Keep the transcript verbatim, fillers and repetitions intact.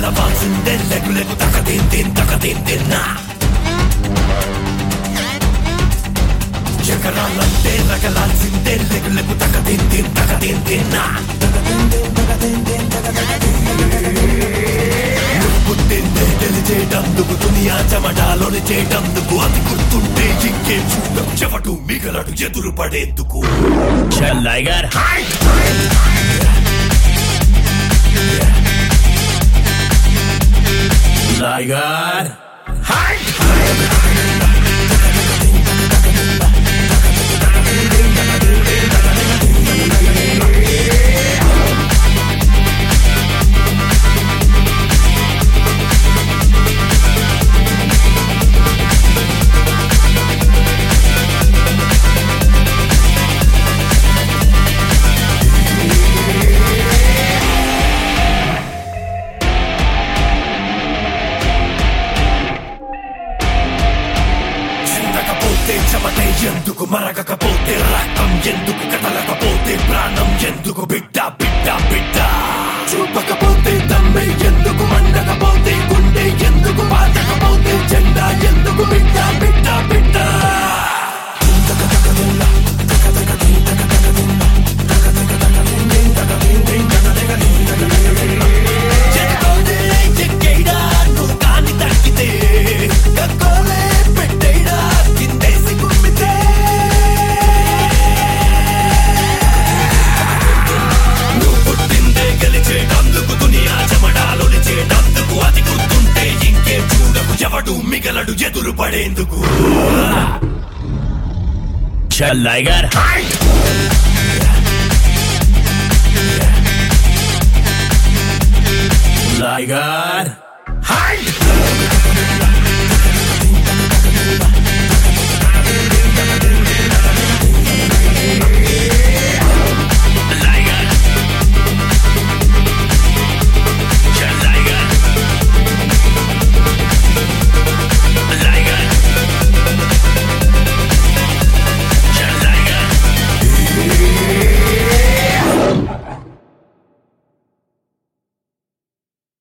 గెలవాల్సిందే లెగులెగు తకదీన్ దీన్ తకదీన్ తిన్నా శకరాలంటే రగలాల్సిందే లెగులెగు తకదీన్ దీన్ తకదీన్ తిన్నా పుట్టిందే గెలిచేటందుకు దునియా చెమటాలోని చేటందుకు అది గుర్తుంటే ఇంకే చూడం చెవటు మిగలడు ఎదురు పడేందుకు Liger Liger చెమటే ఎందుకు మరగకపోతే రక్తం ఎందుకు కదలకపోతే ప్రాణం ఎందుకు బిడ్డ బిడ్డ బిడ్డ చూపకపోతే దమ్మే ఎందుకు మండకపోతే గుండె ఎందుకు బాధకపోతే జెండా ఎందుకు బిడ్డ బిడ్డ బిడ్డ నువ్వు కాని తగ్గితే గగ్గోలే పెట్టేడా కిందేసి గుమ్మితే నువ్వు పుట్టిందే గెలిచేటందుకు దునియా చెమడాలొలిచేటందుకు అది గుర్తుంటే ఇంకే చూడకు ఎవడు మిగలడు ఎదురు పడేందుకు Liger Liger